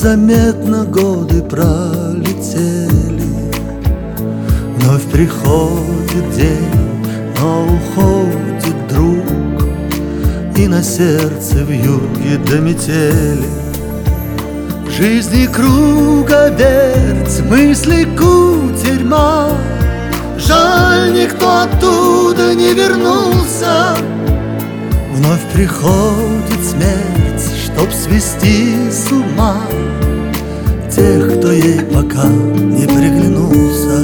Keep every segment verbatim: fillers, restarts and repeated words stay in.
Незаметно годы пролетели, вновь приходит день, но уходит друг, и на сердце вьюги до метели. В жизни круговерть, мысли кутерьма, жаль, никто оттуда не вернулся. Вновь приходит смерть, чтоб свести с ума тех, кто ей пока не приглянулся.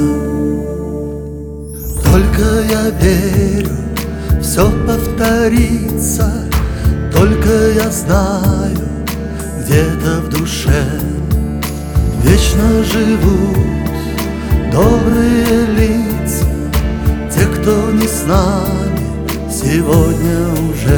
Только я верю, все повторится, только я знаю, где-то в душе вечно живут добрые лица, те, кто не с нами сегодня уже.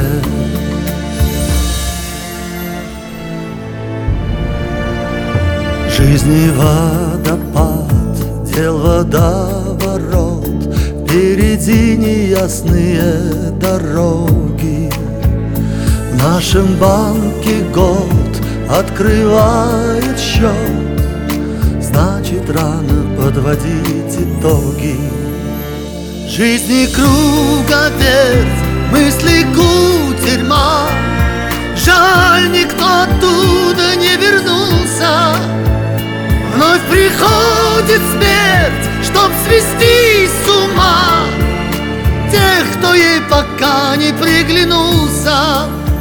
Жизни водопад, дел водоворот, впереди неясные дороги. В нашем банке год открывает счет, значит, рано подводить итоги. Жизни круговерть, мысли кутерьма, жаль, никто оттуда не вернулся. Вновь приходит смерть, чтоб свести с ума тех, кто ей пока не приглянулся.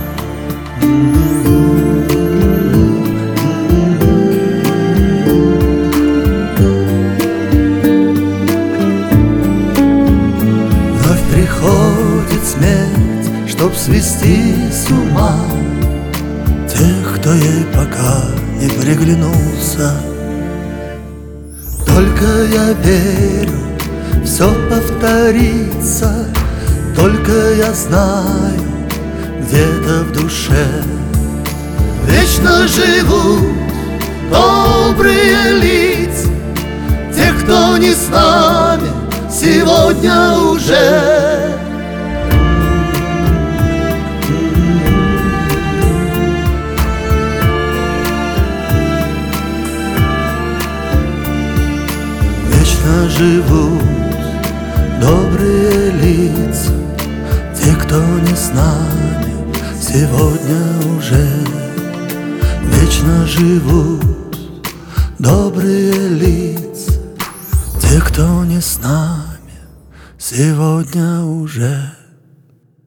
Приходит смерть, чтоб свести с ума тех, кто ей пока не приглянулся. Только я верю, все повторится, только я знаю, где-то в душе вечно живут добрые лица, те, кто не с нами сегодня уже. Вечно живут добрые лица, те, кто не с нами сегодня уже. Вечно живут добрые лица, те, кто не с нами сегодня уже.